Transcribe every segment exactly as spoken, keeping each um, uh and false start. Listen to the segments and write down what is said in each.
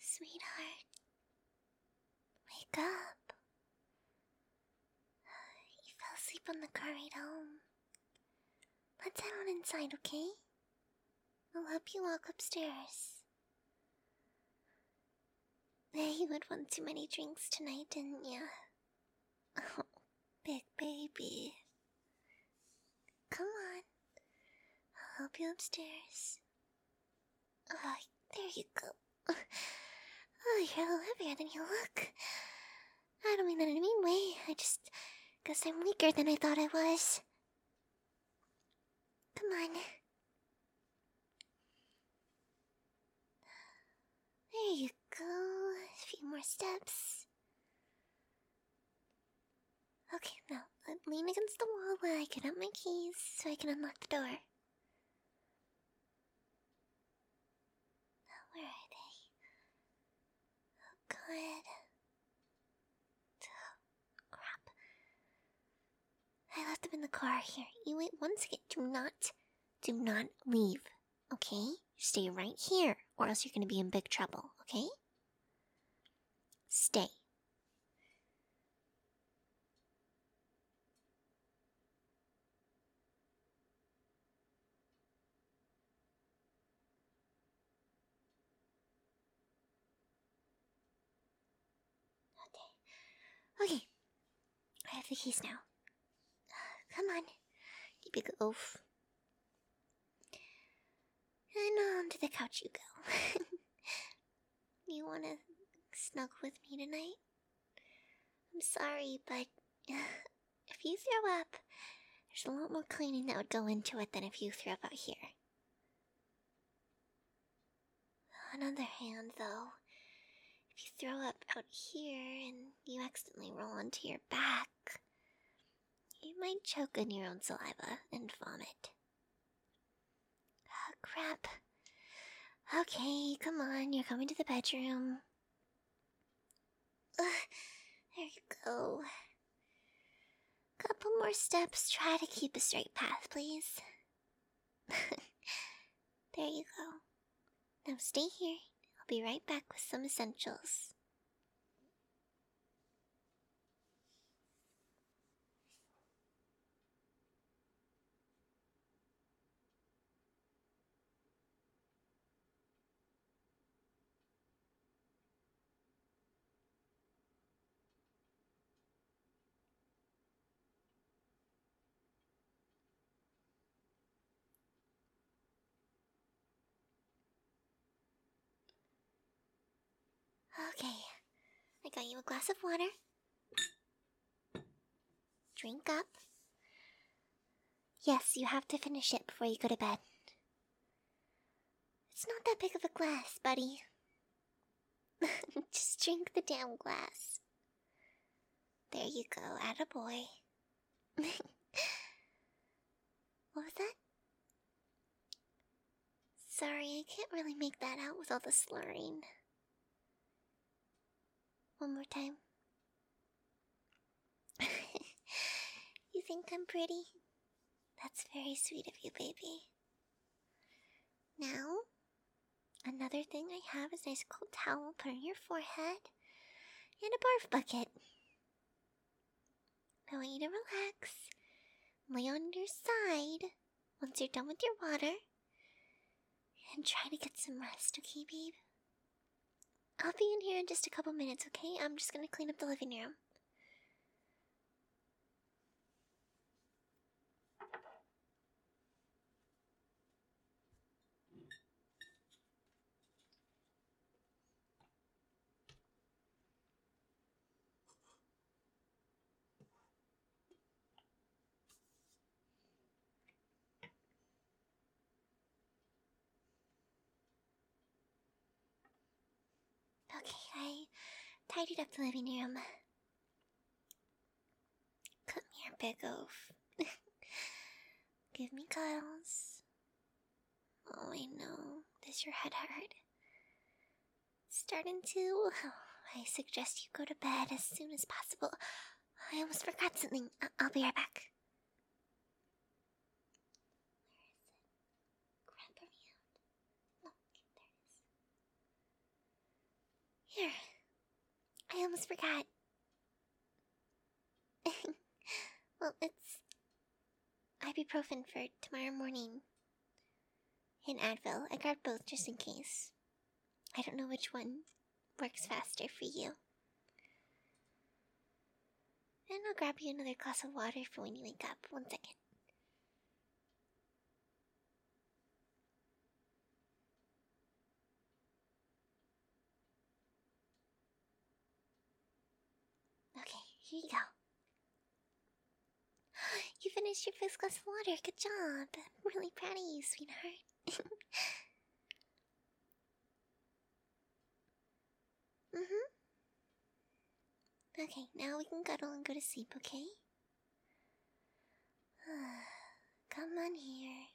Sweetheart, wake up. You fell asleep on the car ride home. Let's head on inside, okay? I'll help you walk upstairs. You had one too many drinks tonight, didn't you? Oh, big baby. Come on. I'll help you upstairs. Oh, there you go. Oh, you're a little heavier than you look. I don't mean that in a mean way. I just guess I'm weaker than I thought I was. Come on. There you go. A few more steps. Okay, now lean against the wall while I get out my keys so I can unlock the door. Where are they? Oh, good. Oh, crap. I left them in the car. Here, you wait one second. Do not, do not leave, okay? Stay right here, or else you're gonna be in big trouble, okay? Stay. Okay. Okay. I have the keys now. Come on, you big oaf. And onto the couch you go. You wanna snuggle with me tonight? I'm sorry, but if you throw up, there's a lot more cleaning that would go into it than if you threw up out here. On the other hand, though, if you throw up out here and you accidentally roll onto your back, you might choke on your own saliva and vomit. Oh, crap. Okay, come on, you're coming to the bedroom. Ugh, there you go. Couple more steps, try to keep a straight path, please. There you go. Now stay here, I'll be right back with some essentials. Okay, I got you a glass of water. Drink up. Yes, you have to finish it before you go to bed. It's not that big of a glass, buddy. Just drink the damn glass. There you go, attaboy. What was that? Sorry, I can't really make that out with all the slurring. One more time. You think I'm pretty? That's very sweet of you, baby. Now, another thing I have is a nice cold towel put on your forehead and a barf bucket. I want you to relax, lay on your side once you're done with your water, and try to get some rest, okay, babe? I'll be in here in just a couple minutes, okay? I'm just gonna clean up the living room. Okay, I tidied up the living room. Come here, big oaf. Give me cuddles. Oh, I know. Does your head hurt? It's starting to. Oh, I suggest you go to bed as soon as possible. I almost forgot something. I I'll be right back. Where is it? Grab me out. Look, there it is. Here. I almost forgot. Well, it's ibuprofen for tomorrow morning. And Advil. I grabbed both just in case. I don't know which one works faster for you. And I'll grab you another glass of water for when you wake up. One second. Okay, here you go. You finished your first glass of water. Good job. I'm really proud of you, sweetheart. mm-hmm. Okay, now we can cuddle and go to sleep, okay? Come on here.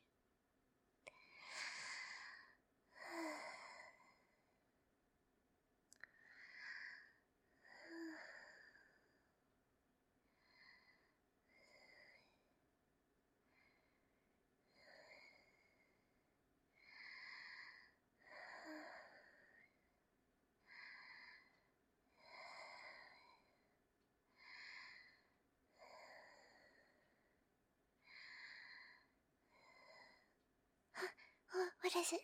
What is it?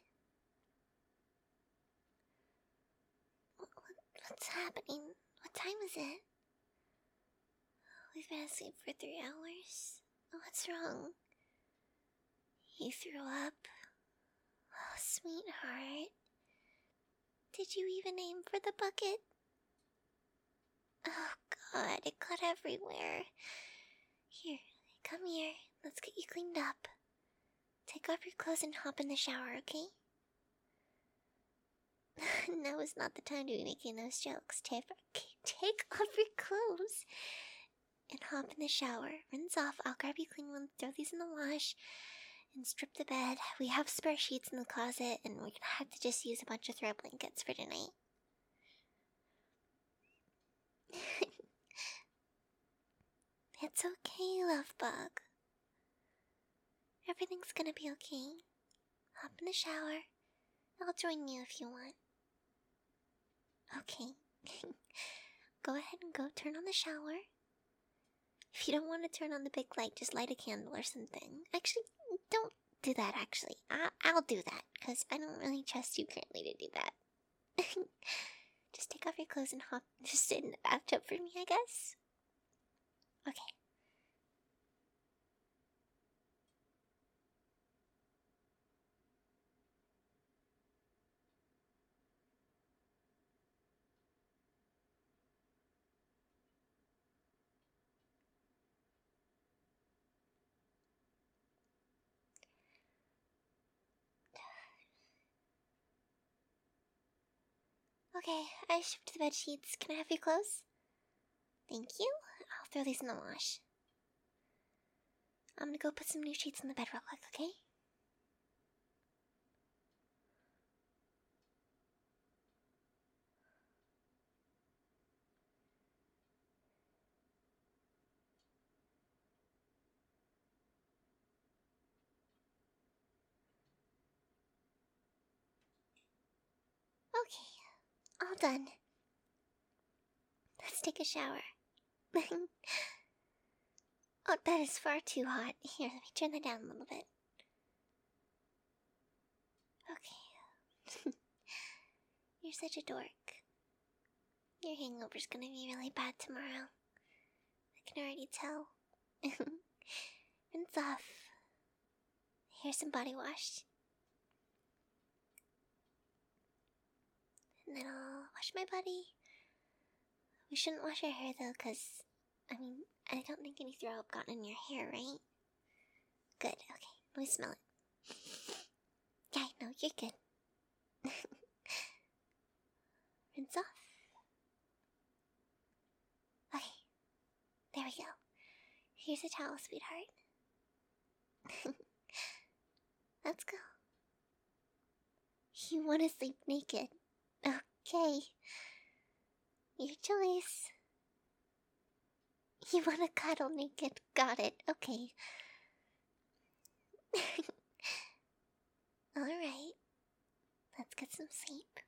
What, what, what's happening? What time is it? We've been asleep for three hours. What's wrong? You threw up? Oh, sweetheart. Did you even aim for the bucket? Oh god, it got everywhere. Here, come here. Let's get you cleaned up. Take off your clothes and hop in the shower, okay? Now is not the time to be making those jokes. Take, take off your clothes and hop in the shower. Rinse off. I'll grab you clean ones, throw these in the wash, and strip the bed. We have spare sheets in the closet, and we're gonna have to just use a bunch of throw blankets for tonight. It's okay, love bug. Everything's gonna be okay. Hop in the shower. I'll join you if you want. Okay. Go ahead and go turn on the shower. If you don't want to turn on the big light, just light a candle or something. Actually, don't do that, actually. I I'll do that, because I don't really trust you currently to do that. Just take off your clothes and hop, just sit in the bathtub for me, I guess? Okay. Okay, I shipped the bed sheets. Can I have your clothes? Thank you. I'll throw these in the wash. I'm gonna go put some new sheets in the bed real quick, okay? Okay, all done. Let's take a shower. Oh, that is far too hot. Here, let me turn that down a little bit. Okay. You're such a dork. Your hangover's gonna be really bad tomorrow. I can already tell. Rinse off. Here's some body wash. And then I'll wash my body. We shouldn't wash our hair though, because, I mean, I don't think any throw up got in your hair, right? Good, okay. Let me smell it. Yeah, I know, you're good. Rinse off. Okay. There we go. Here's a towel, sweetheart. Let's go. You want to sleep naked? Okay. Your choice. You want to cuddle naked? Got it. Okay. Alright. Let's get some sleep.